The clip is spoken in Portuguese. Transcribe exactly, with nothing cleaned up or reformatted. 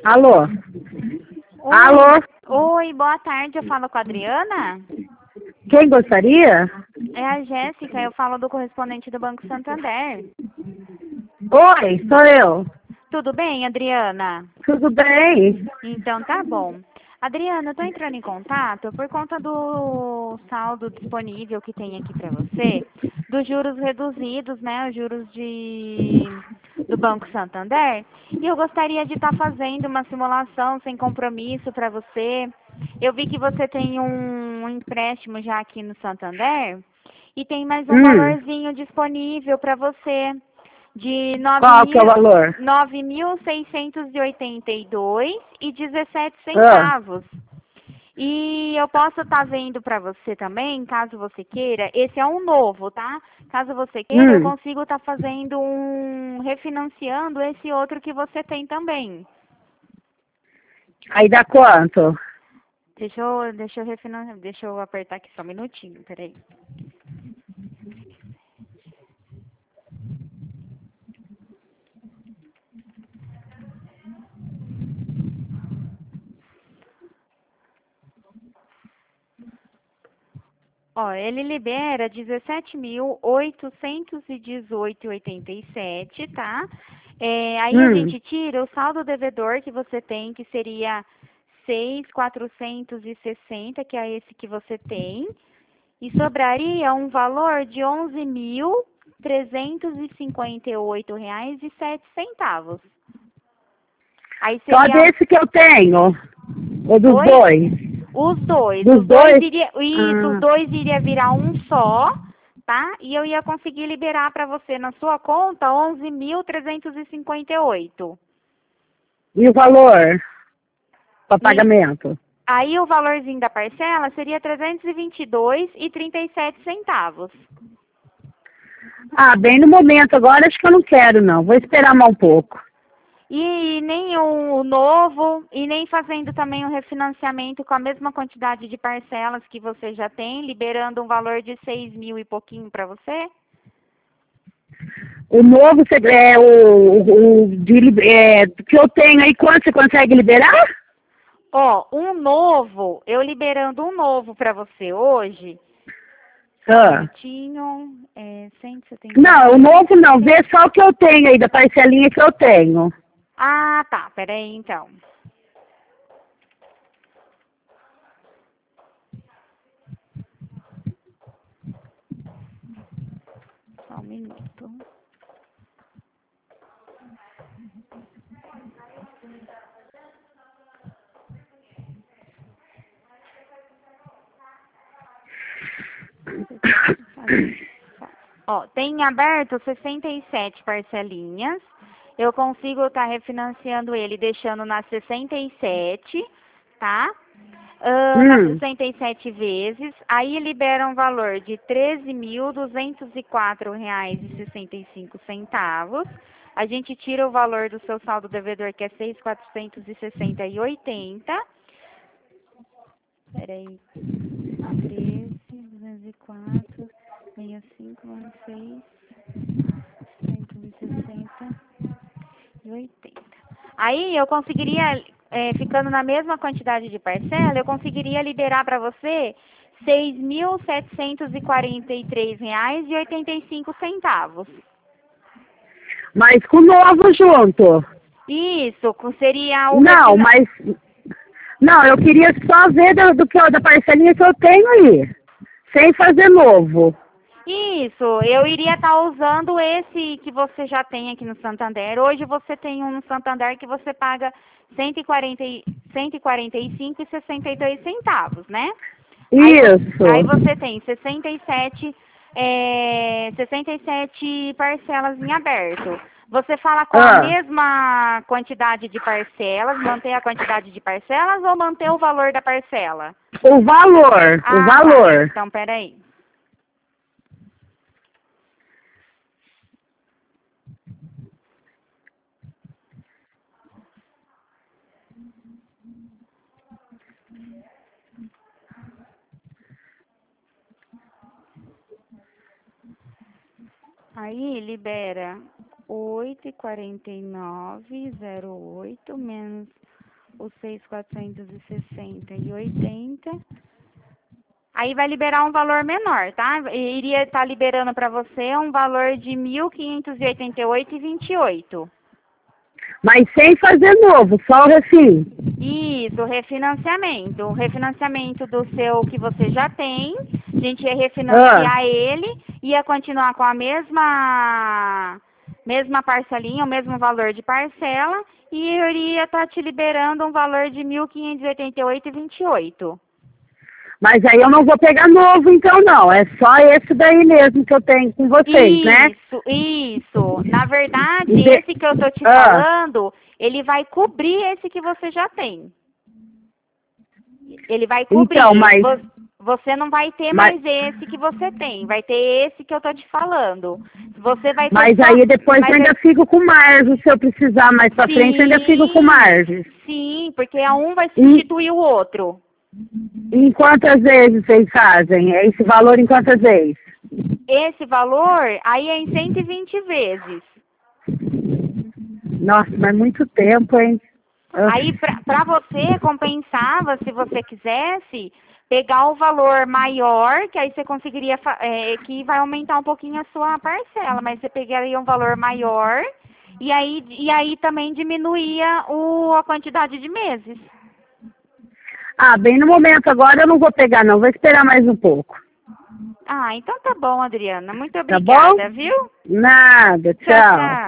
Alô? Oi, Alô? oi, boa tarde, eu falo com a Adriana? Quem gostaria? É a Jéssica, eu falo do correspondente do Banco Santander. Oi, sou eu. Tudo bem, Adriana? Tudo bem? Então tá bom. Adriana, eu tô entrando em contato por conta do saldo disponível que tem aqui para você, dos juros reduzidos, né, os juros de do Banco Santander, e eu gostaria de estar fazendo uma simulação sem compromisso para você. Eu vi que você tem um empréstimo já aqui no Santander e tem mais um Hum, valorzinho disponível para você de qual que é o valor? nove mil seiscentos e oitenta e dois e dezessete Ah, centavos. E eu posso estar vendo para você também, caso você queira, esse é um novo, tá? Caso você queira, eu hum, consigo estar fazendo um refinanciando esse outro que você tem também. aí dá quanto? Deixa eu, deixa eu refinanciar, deixa eu apertar aqui só um minutinho, peraí. Ó, ele libera dezessete mil oitocentos e dezoito e oitenta e sete, tá? É, aí a Hum, gente tira o saldo devedor que você tem, que seria seis mil quatrocentos e sessenta, que é esse que você tem, e sobraria um valor de onze mil trezentos e cinquenta e oito reais e sete centavos. Aí só seria, desse que eu tenho? Ou dos oi? dois? Os dois, Dos os dois dois? iria, isso, os Ah, dois iria virar um só, tá? E eu ia conseguir liberar para você na sua conta onze mil trezentos e cinquenta e oito. e o valor para E pagamento? aí o valorzinho da parcela seria trezentos e vinte e dois e trinta e sete centavos. Ah, bem no momento agora acho que eu não quero não, vou esperar mais um pouco. E nem o novo, e nem fazendo também o refinanciamento com a mesma quantidade de parcelas que você já tem, liberando um valor de seis mil e pouquinho para você? O novo, você- é, o, o, o de, li- é, que eu tenho aí, quanto você consegue liberar? Ó, um novo, eu liberando um novo para você hoje, só um Ah. minutinho, é cento e setenta e Não, o seis. novo não, vê só o que eu tenho aí, da parcelinha que eu tenho. Ah, tá, peraí então. Só um minuto. Ó, tem aberto sessenta e sete parcelinhas. Eu consigo estar refinanciando ele deixando nas sessenta e sete, tá? Ah, nas Hum, sessenta e sete vezes. Aí libera um valor de treze mil duzentos e quatro reais e sessenta e cinco centavos. A gente tira o valor do seu saldo devedor, que é seis mil quatrocentos e sessenta e oitenta. Peraí. treze, duzentos e quatro, sessenta e cinco, seis, cento e sessenta e oitenta. Aí eu conseguiria, é, ficando na mesma quantidade de parcela, eu conseguiria liberar para você seis mil setecentos e quarenta e três reais e oitenta e cinco centavos. mas com o novo junto. Isso, co- seria o Não, refina... mas... Não, eu queria só ver do, do que, eu- da parcelinha que eu tenho aí. Sem fazer novo. Isso, eu iria estar usando esse que você já tem aqui no Santander. Hoje você tem um no Santander que você paga cento e quarenta, e- cento e quarenta e cinco e sessenta e dois centavos, né? Aí você, aí Isso. você tem sessenta e sete, é, sessenta e sete parcelas em aberto. Você fala com a Ah, mesma quantidade de parcelas, manter a quantidade de parcelas ou manter o valor da parcela? o valor, o Ah, tá. valor. Então, peraí. Aí libera oito e quarenta e nove, zero oito menos os seis mil quatrocentos e sessenta e oitenta. Aí vai liberar um valor menor, tá? Iria estar liberando para você um valor de mil quinhentos e oitenta e oito reais e vinte e oito centavos. Mas sem fazer novo, só o refim. Isso, refinanciamento. O refinanciamento do seu que você já tem, a gente ia refinanciar Ah. ele, ia continuar com a mesma, mesma parcelinha, o mesmo valor de parcela, e eu iria estar te liberando um valor de mil quinhentos e oitenta e oito reais e vinte e oito centavos. Mas aí eu não vou pegar novo, então não. É só esse daí mesmo que eu tenho com vocês, Isso, né? Isso, isso. Na verdade, De... esse que eu tô te ah. falando, ele vai cobrir esse que você já tem. Ele vai cobrir. Então, mas... Você não vai ter mas... mais esse que você tem. Vai ter esse que eu tô te falando. Você vai ter Mas só... aí depois mas eu ainda eu... fico com margem. Se eu precisar mais pra sim, frente, eu ainda fico com margem. Sim, porque a um vai substituir e... o outro. Em quantas vezes vocês fazem? Esse valor em quantas vezes? Esse valor, aí é em cento e vinte vezes. Nossa, mas muito tempo, hein? Aí, para você, compensava, se você quisesse, pegar o valor maior, que aí você conseguiria, é, que vai aumentar um pouquinho a sua parcela, mas você pegaria um valor maior, e aí, e aí também diminuía o, a quantidade de meses. Ah, bem no momento agora eu não vou pegar não, vou esperar mais um pouco. Ah, então tá bom, Adriana. Muito Tá obrigada, bom? viu? Nada, tchau. Tchau, tchau.